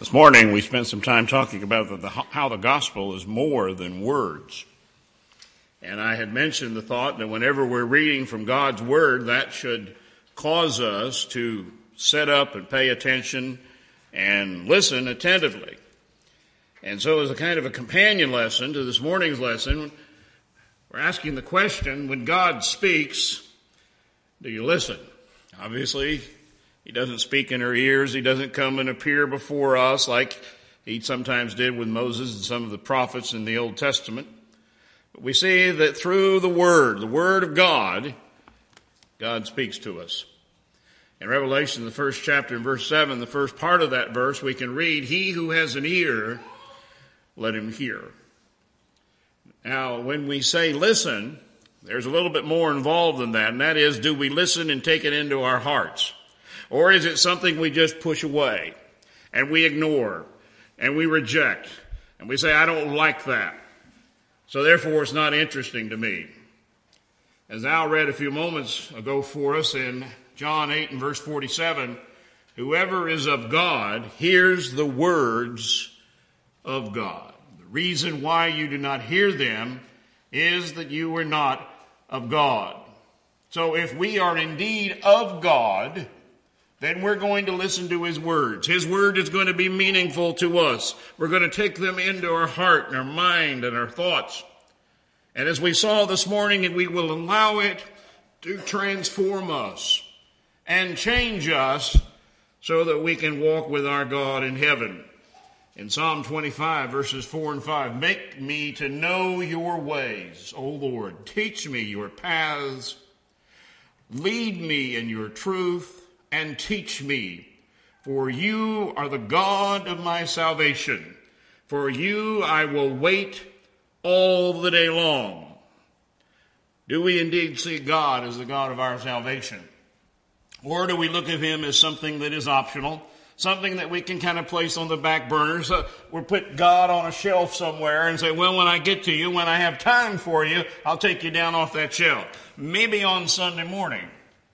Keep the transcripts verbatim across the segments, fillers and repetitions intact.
This morning we spent some time talking about the, the, how the gospel is more than words. And I had mentioned the thought that whenever we're reading from God's word, that should cause us to sit up and pay attention and listen attentively. And so as a kind of a companion lesson to this morning's lesson, we're asking the question, when God speaks, do you listen? Obviously, He doesn't speak in our ears. He doesn't come and appear before us like he sometimes did with Moses and some of the prophets in the Old Testament. But we see that through the Word, the Word of God, God speaks to us. In Revelation, the first chapter, in verse seven, the first part of that verse, we can read, "He who has an ear, let him hear." Now, when we say listen, there's a little bit more involved than that, and that is, do we listen and take it into our hearts? Or is it something we just push away and we ignore and we reject and we say, I don't like that, so therefore it's not interesting to me? As Al read a few moments ago for us in John eight and verse forty-seven, whoever is of God hears the words of God. The reason why you do not hear them is that you are not of God. So if we are indeed of God, then we're going to listen to His words. His word is going to be meaningful to us. We're going to take them into our heart and our mind and our thoughts. And as we saw this morning, we will allow it to transform us and change us so that we can walk with our God in heaven. In Psalm twenty-five, verses four and five, "Make me to know your ways, O Lord. Teach me your paths. Lead me in your truth. And teach me, for you are the God of my salvation. For you I will wait all the day long." Do we indeed see God as the God of our salvation? Or do we look at Him as something that is optional, something that we can kind of place on the back burner? So we'll put God on a shelf somewhere and say, well, when I get to you, when I have time for you, I'll take you down off that shelf. Maybe on Sunday morning.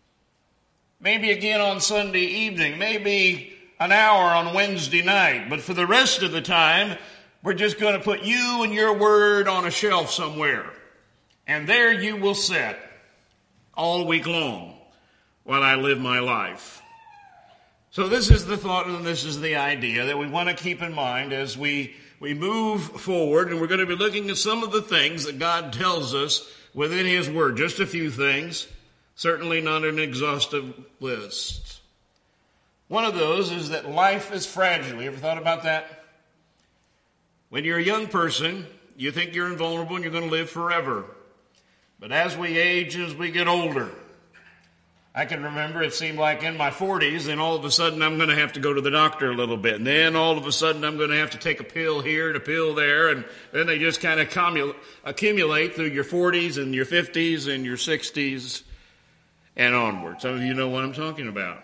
Maybe again on Sunday evening, maybe an hour on Wednesday night. But for the rest of the time, we're just going to put you and your word on a shelf somewhere. And there you will sit all week long while I live my life. So this is the thought and this is the idea that we want to keep in mind as we, we move forward. And we're going to be looking at some of the things that God tells us within His word. Just a few things. Certainly not an exhaustive list. One of those is that life is fragile. You ever thought about that? When you're a young person, you think you're invulnerable and you're going to live forever. But as we age, as we get older, I can remember it seemed like in my forties, and all of a sudden I'm going to have to go to the doctor a little bit. And then all of a sudden I'm going to have to take a pill here and a pill there. And then they just kind of accumulate through your forties and your fifties and your sixties. And onward. Some of you know what I'm talking about.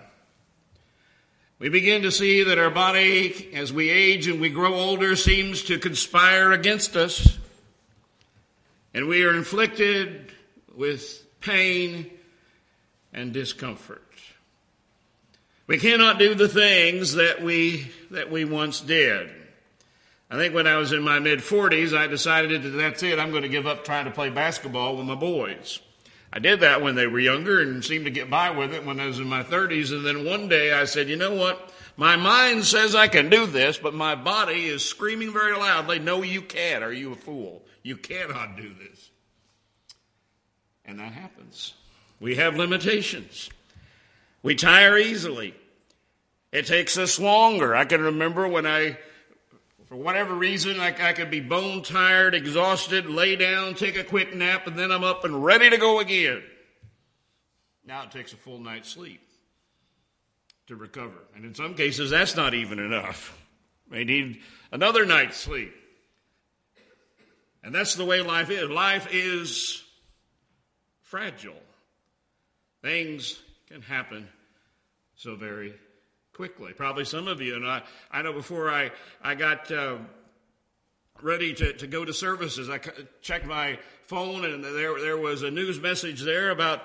We begin to see that our body, as we age and we grow older, seems to conspire against us. And we are inflicted with pain and discomfort. We cannot do the things that we that we once did. I think when I was in my mid-forties, I decided that that's it. I'm going to give up trying to play basketball with my boys. I did that when they were younger and seemed to get by with it when I was in my thirties. And then one day I said, you know what? My mind says I can do this, but my body is screaming very loudly, no, you can't. Are you a fool? You cannot do this. And that happens. We have limitations. We tire easily. It takes us longer. I can remember when I, for whatever reason, I, I could be bone tired, exhausted, lay down, take a quick nap, and then I'm up and ready to go again. Now it takes a full night's sleep to recover. And in some cases, that's not even enough. They need another night's sleep. And that's the way life is. Life is fragile. Things can happen so very quickly. Probably some of you, and I, I know before I, I got uh, ready to, to go to services, I checked my phone, and there, there was a news message there about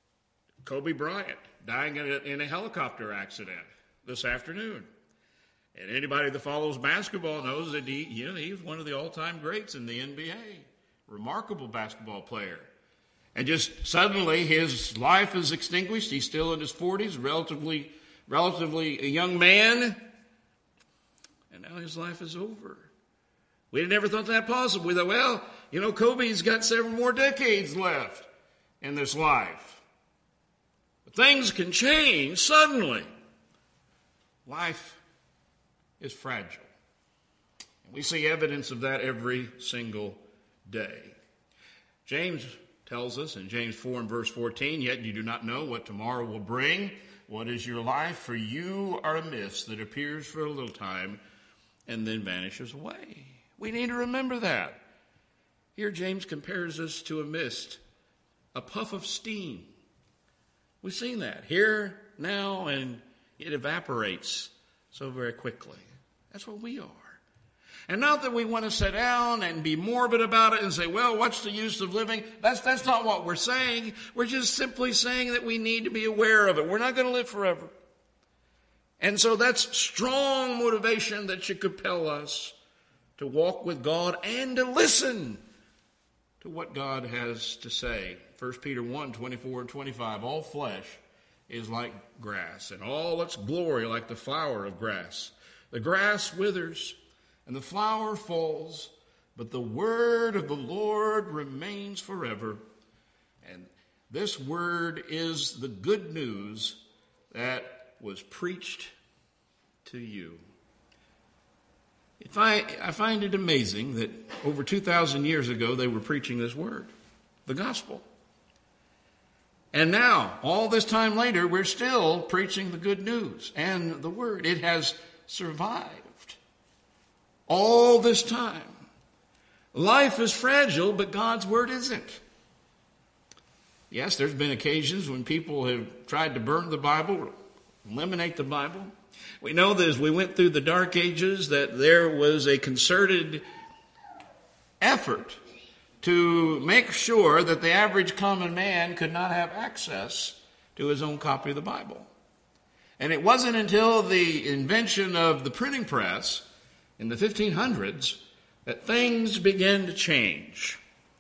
Kobe Bryant dying in a, in a helicopter accident this afternoon. And anybody that follows basketball knows that he, you know, he's one of the all-time greats in the N B A. Remarkable basketball player. And just suddenly his life is extinguished. He's still in his forties, relatively, relatively a young man. And now his life is over. We had never thought that possible. We thought, well, you know, Kobe's got several more decades left in this life. But things can change suddenly. Life is fragile. And we see evidence of that every single day. James tells us in James four and verse fourteen, yet you do not know what tomorrow will bring. What is your life? For you are a mist that appears for a little time and then vanishes away. We need to remember that. Here James compares us to a mist, a puff of steam. We've seen that here, now, and it evaporates so very quickly. That's what we are. And not that we want to sit down and be morbid about it and say, well, what's the use of living? That's, that's not what we're saying. We're just simply saying that we need to be aware of it. We're not going to live forever. And so that's strong motivation that should compel us to walk with God and to listen to what God has to say. First Peter one, twenty-four and twenty-five, all flesh is like grass, and all its glory like the flower of grass. The grass withers, and the flower falls, but the word of the Lord remains forever. And this word is the good news that was preached to you. If I, I find it amazing that over two thousand years ago they were preaching this word, the gospel. And now, all this time later, we're still preaching the good news and the word. It has survived all this time. Life is fragile, but God's word isn't. Yes, there's been occasions when people have tried to burn the Bible, eliminate the Bible. We know that as we went through the dark ages that there was a concerted effort to make sure that the average common man could not have access to his own copy of the Bible. And it wasn't until the invention of the printing press in the fifteen hundreds that things began to change.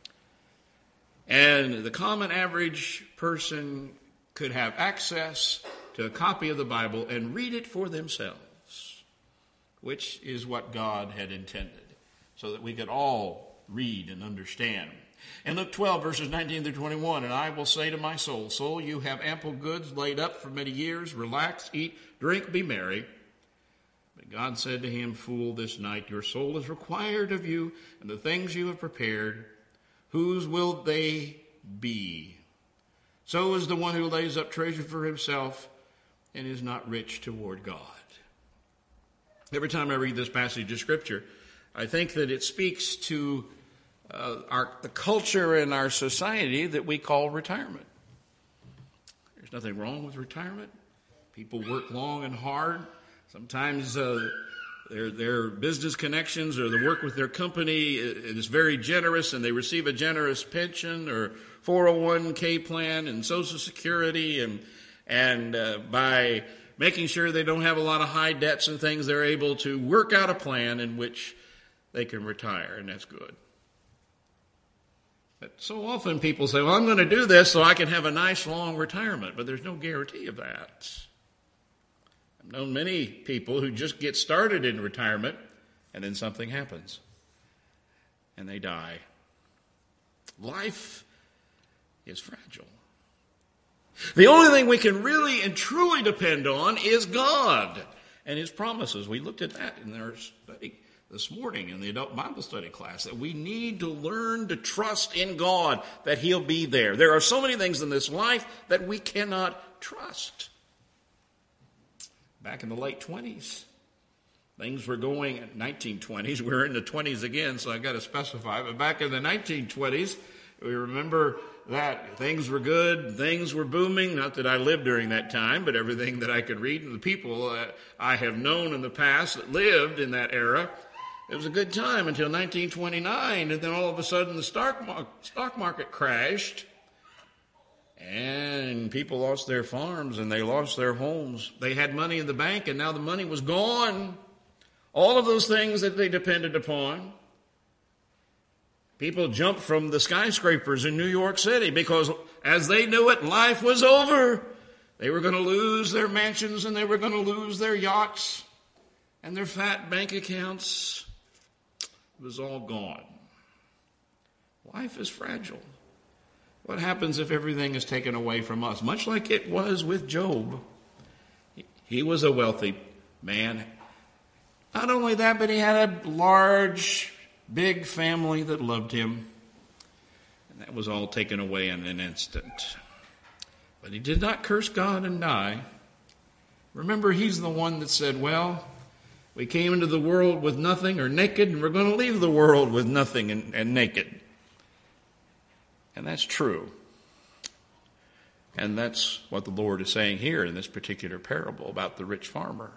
And the common average person could have access to a copy of the Bible and read it for themselves, which is what God had intended, so that we could all read and understand. In Luke twelve, verses nineteen through twenty-one, and I will say to my soul, soul, you have ample goods laid up for many years. Relax, eat, drink, be merry. But God said to him, fool, this night your soul is required of you, and the things you have prepared, whose will they be? So is the one who lays up treasure for himself and is not rich toward God. Every time I read this passage of Scripture, I think that it speaks to uh, our, the culture in our society that we call retirement. There's nothing wrong with retirement. People work long and hard. Sometimes uh, their, their business connections or the work with their company is very generous, and they receive a generous pension or four oh one k plan and Social Security, and and uh, by making sure they don't have a lot of high debts and things, they're able to work out a plan in which they can retire, and that's good. But so often people say, well, I'm going to do this so I can have a nice long retirement, but there's no guarantee of that. I've known many people who just get started in retirement, and then something happens, and they die. Life is fragile. The only thing we can really and truly depend on is God and His promises. We looked at that in our study this morning in the adult Bible study class, that we need to learn to trust in God, that He'll be there. There are so many things in this life that we cannot trust. Back in the late twenties, things were going, nineteen twenties, we're in the twenties again, so I got to specify, but back in the nineteen twenties, we remember that things were good, things were booming. Not that I lived during that time, but everything that I could read and the people uh, I have known in the past that lived in that era, it was a good time until nineteen twenty-nine, and then all of a sudden the stock mar- stock market crashed, and people lost their farms and they lost their homes. They had money in the bank, and now the money was gone. all of those things that they depended upon. People jumped from the skyscrapers in New York City because as they knew it, life was over. They were going to lose their mansions and they were going to lose their yachts and their fat bank accounts. It was all gone. Life is fragile. What happens if everything is taken away from us? Much like it was with Job. He was a wealthy man. Not only that, but he had a large, big family that loved him. And that was all taken away in an instant. But he did not curse God and die. Remember, he's the one that said, well, we came into the world with nothing or naked, and we're going to leave the world with nothing and, and naked. And that's true. And that's what the Lord is saying here in this particular parable about the rich farmer.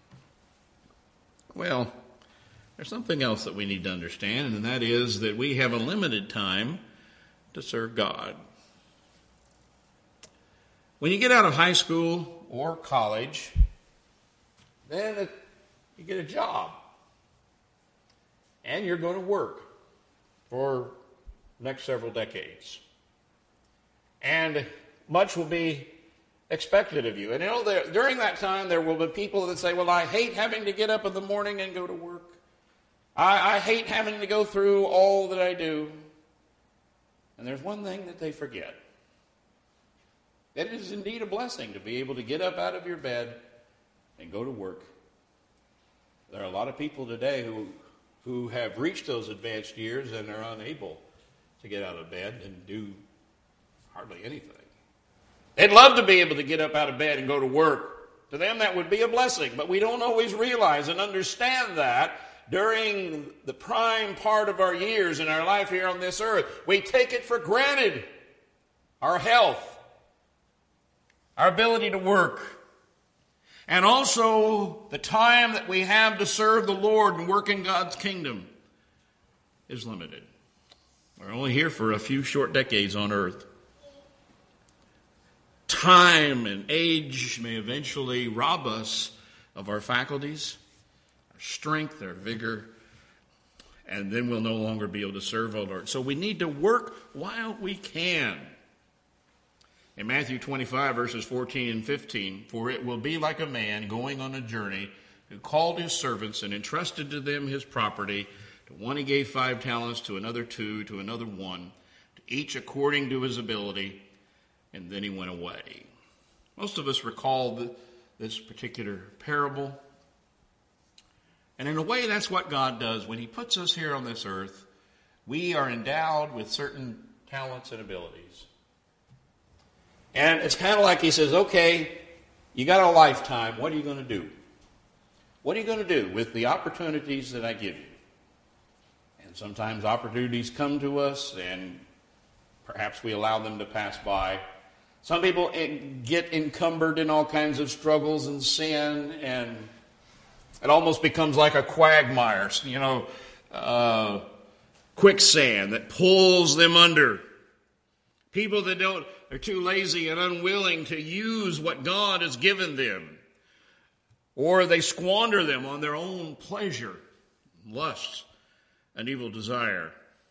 Well, there's something else that we need to understand, and that is that we have a limited time to serve God. When you get out of high school or college, then it, you get a job. And you're going to work for the next several decades. And much will be expected of you. And you know, there, during that time, there will be people that say, well, I hate having to get up in the morning and go to work. I, I hate having to go through all that I do. And there's one thing that they forget. It is indeed a blessing to be able to get up out of your bed and go to work. There are a lot of people today who, who have reached those advanced years and are unable to get out of bed and do hardly anything. They'd love to be able to get up out of bed and go to work. To them, that would be a blessing, but we don't always realize and understand that during the prime part of our years in our life here on this earth. We take it for granted. Our health, our ability to work, and also the time that we have to serve the Lord and work in God's kingdom is limited. We're only here for a few short decades on earth. Time and age may eventually rob us of our faculties, our strength, our vigor, and then we'll no longer be able to serve our Lord. So we need to work while we can. In Matthew twenty-five, verses fourteen and fifteen, for it will be like a man going on a journey who called his servants and entrusted to them his property. To one he gave five talents, to another two, to another one, to each according to his ability, and then he went away. Most of us recall the, this particular parable. And in a way, that's what God does. When he puts us here on this earth, we are endowed with certain talents and abilities. And it's kind of like he says, okay, you got a lifetime. What are you going to do? What are you going to do with the opportunities that I give you? And sometimes opportunities come to us and perhaps we allow them to pass by. Some people get encumbered in all kinds of struggles and sin, and it almost becomes like a quagmire, you know, uh, quicksand that pulls them under. People that don't, are too lazy and unwilling to use what God has given them. Or they squander them on their own pleasure, lust, and evil desire.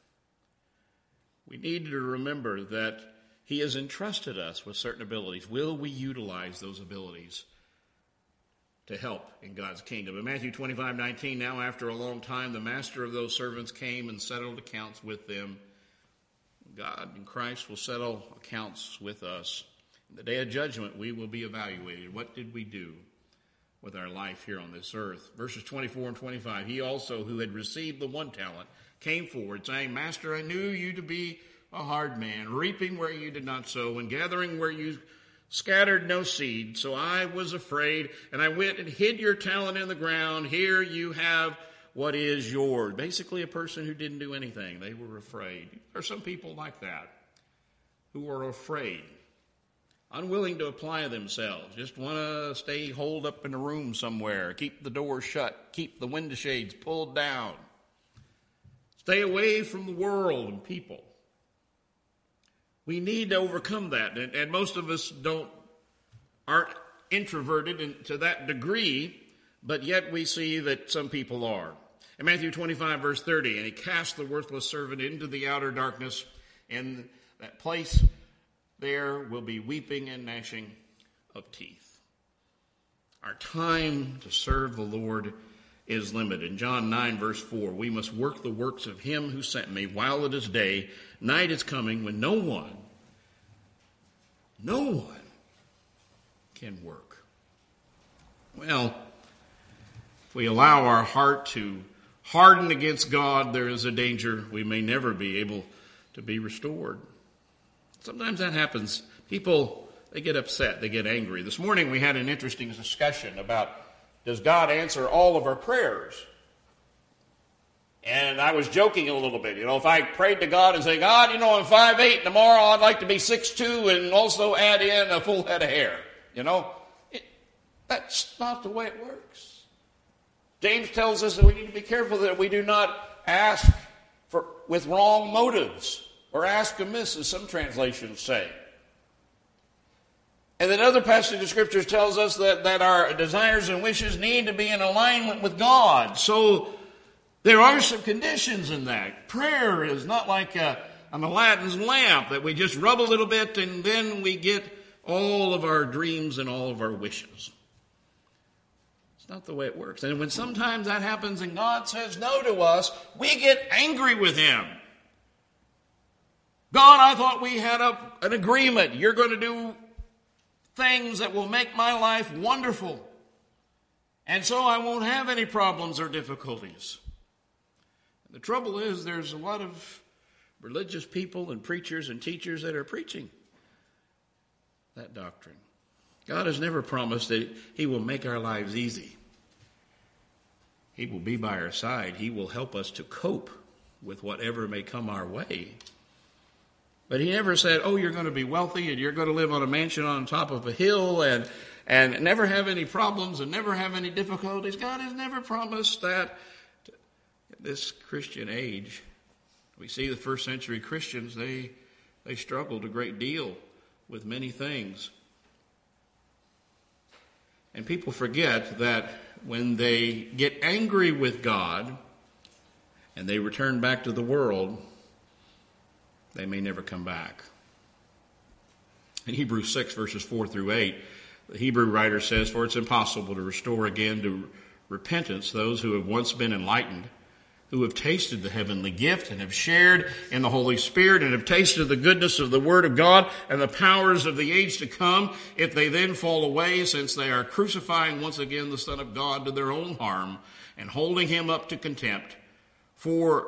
We need to remember that he has entrusted us with certain abilities. Will we utilize those abilities to help in God's kingdom? In Matthew twenty-five nineteen, now after a long time, the master of those servants came and settled accounts with them. God in Christ will settle accounts with us. In the day of judgment, we will be evaluated. What did we do with our life here on this earth? Verses twenty-four and twenty-five, he also who had received the one talent came forward, saying, Master, I knew you to be a hard man, reaping where you did not sow, and gathering where you scattered no seed. So I was afraid, and I went and hid your talent in the ground. Here you have what is yours. Basically, a person who didn't do anything. They were afraid. There are some people like that who are afraid, unwilling to apply themselves, just want to stay holed up in a room somewhere, keep the door shut, keep the window shades pulled down, stay away from the world and people. We need to overcome that, and, and most of us don't aren't introverted in, to that degree, but yet we see that some people are. In Matthew twenty-five, verse thirty, and he cast the worthless servant into the outer darkness, and that place there will be weeping and gnashing of teeth. Our time to serve the Lord is limited. In John nine, verse four, we must work the works of him who sent me while it is day. Night is coming when no one, no one can work. Well, if we allow our heart to harden against God, there is a danger we may never be able to be restored. Sometimes that happens. People, they get upset, they get angry. This morning we had an interesting discussion about, does God answer all of our prayers? And I was joking a little bit. You know, if I prayed to God and say, God, you know, I'm five eight, tomorrow I'd like to be six two and also add in a full head of hair. You know, it, that's not the way it works. James tells us that we need to be careful that we do not ask for with wrong motives or ask amiss, as some translations say. And then other passage of Scriptures tells us that, that our desires and wishes need to be in alignment with God. So there are some conditions in that. Prayer is not like a, an Aladdin's lamp that we just rub a little bit and then we get all of our dreams and all of our wishes. It's not the way it works. And when sometimes that happens and God says no to us, we get angry with him. God, I thought we had a, an agreement. You're going to do things that will make my life wonderful. And so I won't have any problems or difficulties. The trouble is there's a lot of religious people and preachers and teachers that are preaching that doctrine. God has never promised that he will make our lives easy. He will be by our side. He will help us to cope with whatever may come our way. But he never said, oh, you're going to be wealthy and you're going to live on a mansion on top of a hill and, and never have any problems and never have any difficulties. God has never promised that. This Christian age, we see the first century Christians, they they struggled a great deal with many things. And people forget that when they get angry with God and they return back to the world, they may never come back. In Hebrews six, verses four through eight, the Hebrew writer says, for it's impossible to restore again to repentance those who have once been enlightened, who have tasted the heavenly gift and have shared in the Holy Spirit and have tasted the goodness of the Word of God and the powers of the age to come, if they then fall away, since they are crucifying once again the Son of God to their own harm and holding him up to contempt. For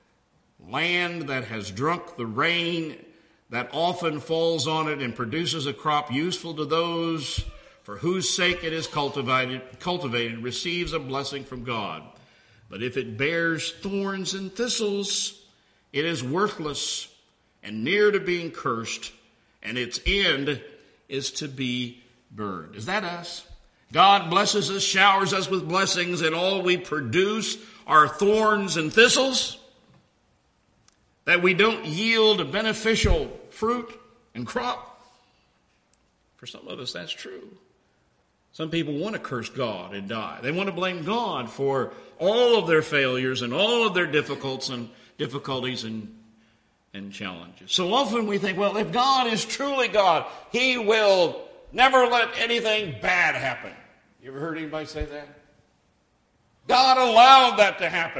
land that has drunk the rain that often falls on it and produces a crop useful to those for whose sake it is cultivated, cultivated receives a blessing from God. But if it bears thorns and thistles, it is worthless and near to being cursed, and its end is to be burned. Is that us? God blesses us, showers us with blessings, and all we produce are thorns and thistles, that we don't yield a beneficial fruit and crop. For some of us, that's true. Some people want to curse God and die. They want to blame God for all of their failures and all of their difficulties and difficulties and, and challenges. So often we think, well, if God is truly God, he will never let anything bad happen. You ever heard anybody say that? God allowed that to happen.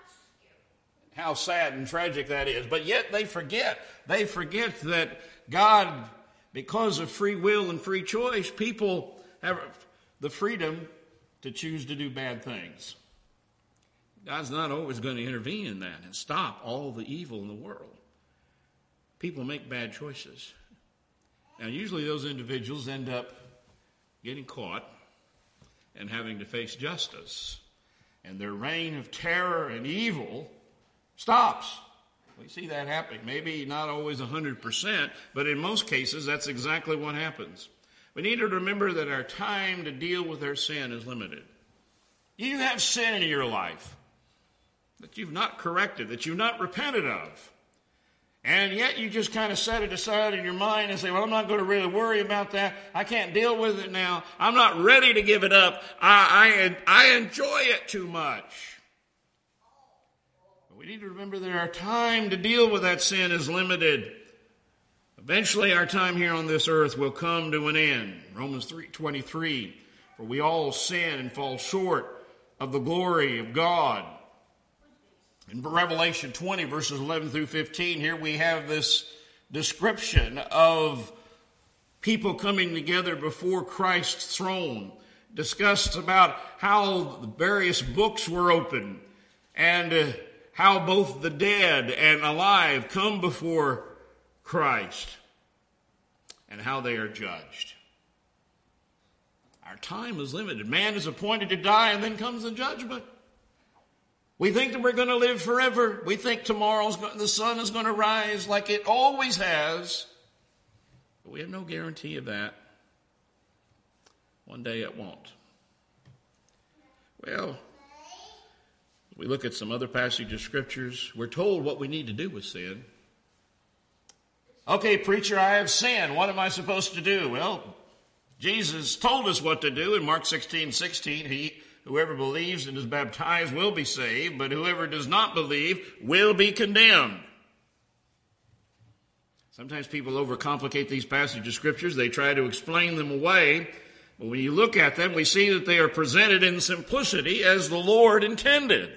How sad and tragic that is. But yet they forget. They forget that God, because of free will and free choice, people have the freedom to choose to do bad things. God's not always going to intervene in that and stop all the evil in the world. People make bad choices. Now, usually those individuals end up getting caught and having to face justice. And their reign of terror and evil stops. We see that happening. Maybe not always one hundred percent, but in most cases, that's exactly what happens. We need to remember that our time to deal with our sin is limited. You have sin in your life that you've not corrected, that you've not repented of. And yet you just kind of set it aside in your mind and say, well, I'm not going to really worry about that. I can't deal with it now. I'm not ready to give it up. I, I, I enjoy it too much. But we need to remember that our time to deal with that sin is limited. Eventually our time here on this earth will come to an end. Romans three twenty-three, for we all sin and fall short of the glory of God. In Revelation twenty, verses eleven through fifteen, here we have this description of people coming together before Christ's throne, discussed about how the various books were opened and uh, how both the dead and alive come before Christ and how they are judged. Our time is limited. Man is appointed to die, and then comes the judgment. We think that we're going to live forever. We think tomorrow's going, the sun is going to rise like it always has. But we have no guarantee of that. One day it won't. Well, we look at some other passages of scriptures. We're told what we need to do with sin. Okay, preacher, I have sinned. What am I supposed to do? Well, Jesus told us what to do in Mark sixteen sixteen. He, whoever believes and is baptized will be saved, but whoever does not believe will be condemned. Sometimes people overcomplicate these passages of scriptures. They try to explain them away. But when you look at them, we see that they are presented in simplicity as the Lord intended.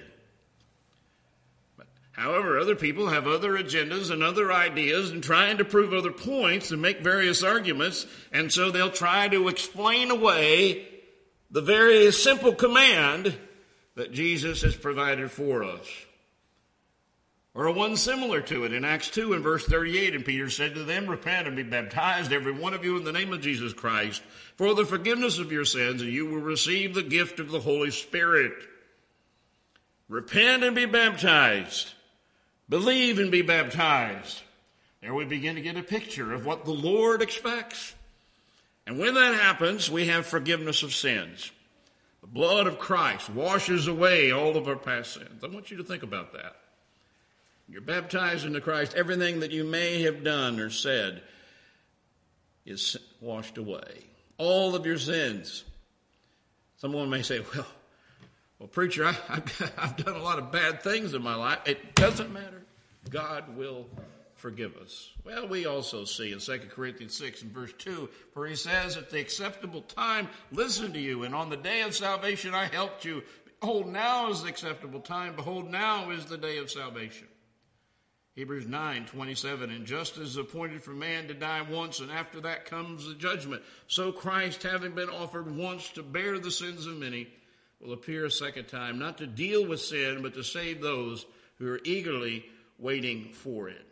However, other people have other agendas and other ideas and trying to prove other points and make various arguments, and so they'll try to explain away the very simple command that Jesus has provided for us. Or one similar to it in Acts two and verse thirty-eight, and Peter said to them, repent and be baptized, every one of you, in the name of Jesus Christ, for the forgiveness of your sins, and you will receive the gift of the Holy Spirit. Repent and be baptized. Believe and be baptized. There we begin to get a picture of what the Lord expects. And when that happens, we have forgiveness of sins. The blood of Christ washes away all of our past sins. I want you to think about that. You're baptized into Christ. Everything that you may have done or said is washed away. All of your sins. Someone may say, well, well, preacher, I, I've, I've done a lot of bad things in my life. It doesn't matter. God will forgive us. Well, we also see in Second Corinthians six and verse two, for he says, at the acceptable time, listen to you, and on the day of salvation I helped you. Behold, now is the acceptable time. Behold, now is the day of salvation. Hebrews nine twenty-seven, and just as appointed for man to die once, and after that comes the judgment, so Christ, having been offered once to bear the sins of many, will appear a second time, not to deal with sin, but to save those who are eagerly waiting for it.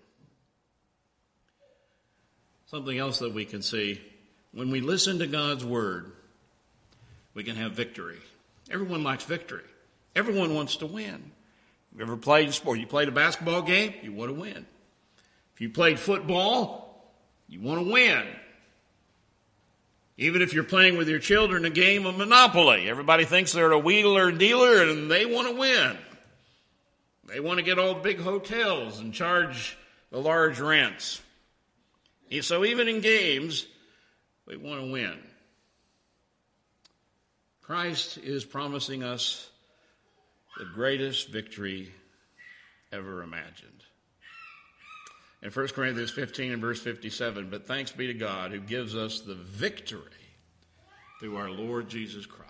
Something else that we can see, when we listen to God's word, we can have victory. Everyone likes victory. Everyone wants to win. You ever played sport? You played a basketball game, you want to win. If you played football, you want to win. Even if you're playing with your children a game of Monopoly, everybody thinks they're a wheeler and dealer and they want to win. They want to get all the big hotels and charge the large rents. So even in games, we want to win. Christ is promising us the greatest victory ever imagined. In First Corinthians fifteen and verse fifty-seven, but thanks be to God who gives us the victory through our Lord Jesus Christ.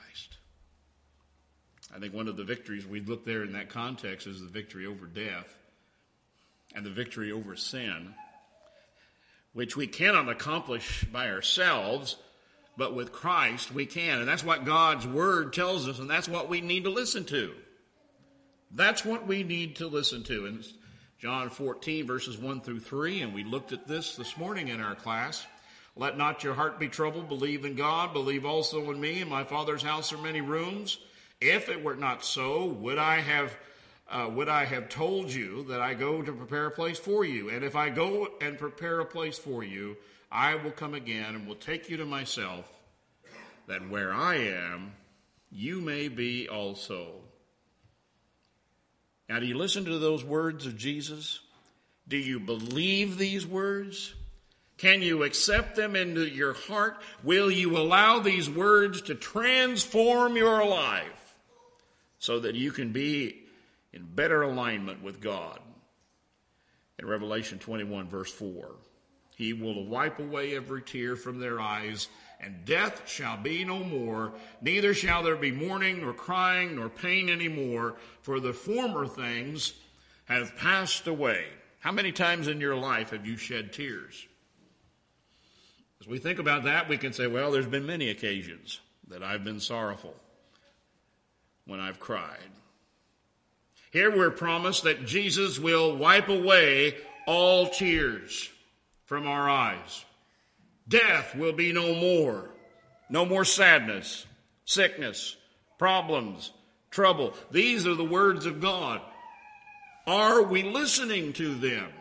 I think one of the victories we look there in that context is the victory over death and the victory over sin, which we cannot accomplish by ourselves, but with Christ we can. And that's what God's word tells us, and that's what we need to listen to. That's what we need to listen to. In John fourteen, verses one through three, and we looked at this this morning in our class. Let not your heart be troubled. Believe in God. Believe also in me. In my Father's house are many rooms. If it were not so, would I have uh, would I have told you that I go to prepare a place for you? And if I go and prepare a place for you, I will come again and will take you to myself, that where I am, you may be also. Now, do you listen to those words of Jesus? Do you believe these words? Can you accept them into your heart? Will you allow these words to transform your life so that you can be in better alignment with God? In Revelation twenty-one, verse four, he will wipe away every tear from their eyes, and death shall be no more, neither shall there be mourning, nor crying, nor pain any more, for the former things have passed away. How many times in your life have you shed tears? As we think about that, we can say, well, there's been many occasions that I've been sorrowful when I've cried. Here we're promised that Jesus will wipe away all tears from our eyes. Death will be no more. No more sadness, sickness, problems, trouble. These are the words of God. Are we listening to them?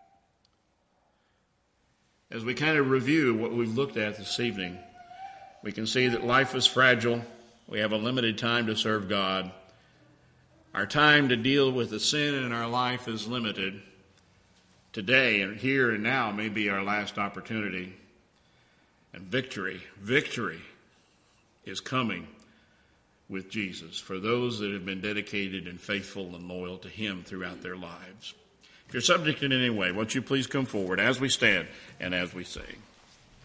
As we kind of review what we've looked at this evening, we can see that life is fragile. We have a limited time to serve God. Our time to deal with the sin in our life is limited. Today and here and now may be our last opportunity. And victory, victory is coming with Jesus for those that have been dedicated and faithful and loyal to him throughout their lives. If you're subject in any way, won't you please come forward as we stand and as we sing.